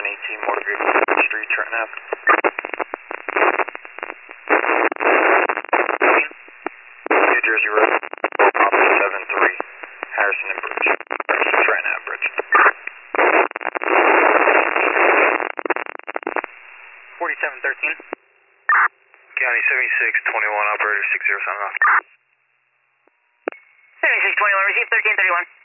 4718 Motor Vehicle Street, Trenton Ave. New Jersey Road, Papa 73, Harrison and Bridge. Trenton Ave Bridge. 4713. County 7621, operator 607 off. 7621, receive 1331.